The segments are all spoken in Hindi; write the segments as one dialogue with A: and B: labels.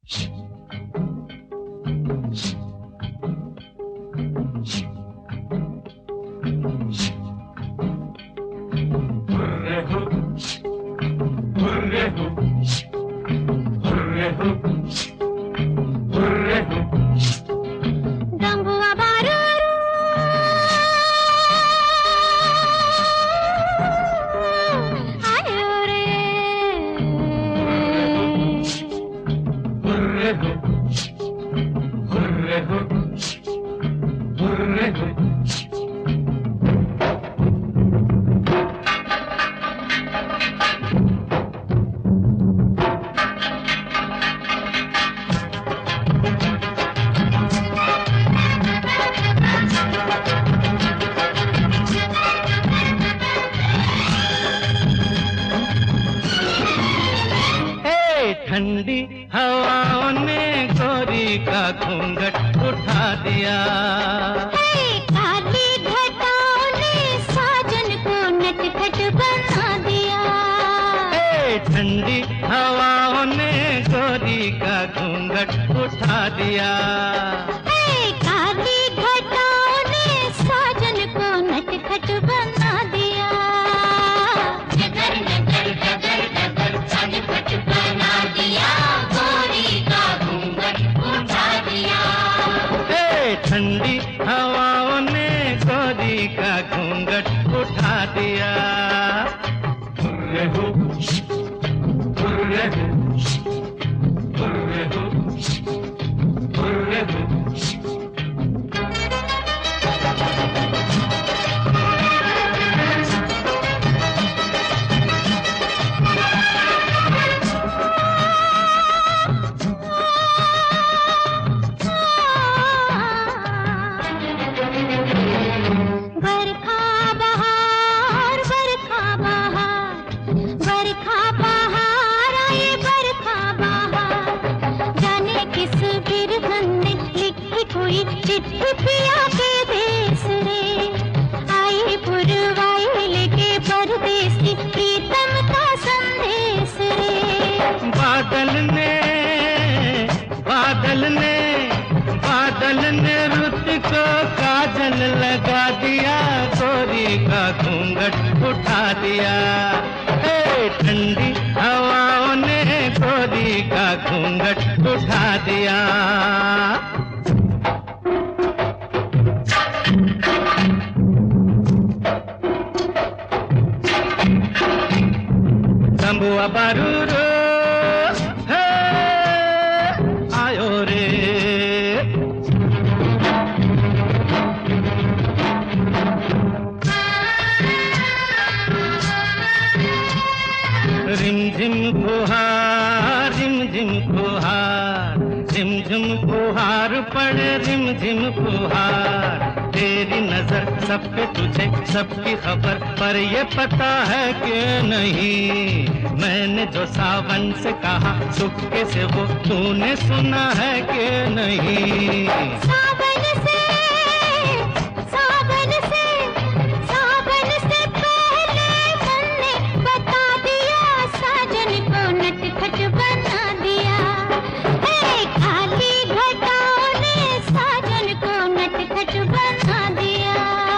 A: ठंडी हवाओं ने गोरी का घूंघट उठा दिया।
B: काली घटाओं ने साजन को नटखट बना दिया।
A: ठंडी हवाओं ने गोरी का घूंघट उठा दिया।
B: काली घटाओं ने साजन को नटखट बना दिया। डगर डगर डगर डगर नटखट बना दिया, गोरी का घूंघट उठा दिया।
A: ठंडी हवाओं ने गोरी का घूंघट उठा दिया। हुर्रे हो, हुर्रे हो, हुर्रे हो, हुर्रे हो।
B: चिट्ठी पिया के देश रे, आई पुरवाई लेके परदेसी प्रीतम का संदेश रे।
A: बादल ने रुत को काजल लगा दिया, गोरी का घूंघट उठा दिया। ठंडी हवाओं ने गोरी का घूंघट उठा दिया। तंबुआ बारूरो है आयो रे। रिमझिम फुहार, रिमझिम फुहार, रिमझिम फुहार पड़े रिमझिम फुहार। तेरी नजर सब पे तुझे सबकी खबर, पर ये पता है कि नहीं मैंने जो सावन से कहा चुपके से वो तूने सुना है कि नहीं।
B: सावन से पहले तुमने बता दिया, साजन को नटखट बना दिया। खाली घटाओं ने साजन को नटखट बना दिया।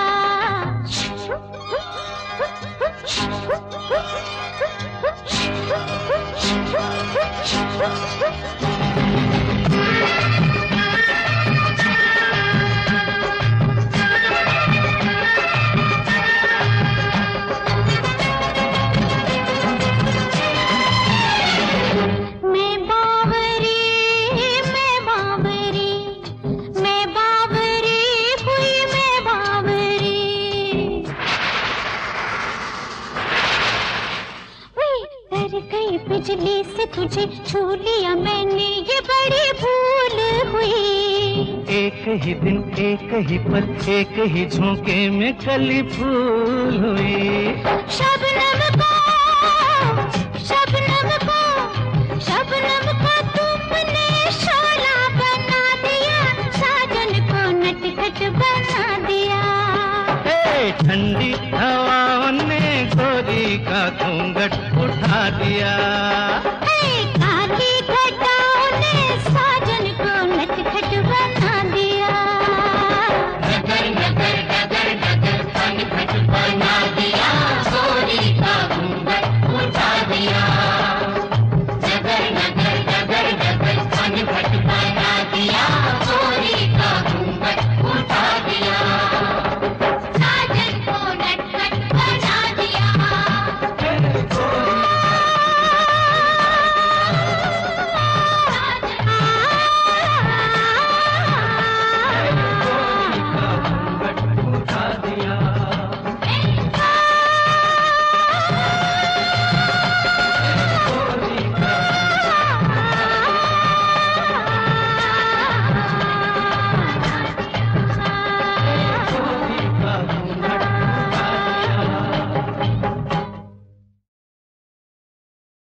B: बिजली से तुझे छू लिया मैंने, ये बड़ी भूल हुई।
A: एक ही दिन एक ही पल एक ही झोंके में कली फूल हुई।
B: शबनम को तुमने शोला बना दिया, साजन को नटखट बना दिया।
A: ठंडी हवाओं ने गोरी का घूंघट उठा दिया।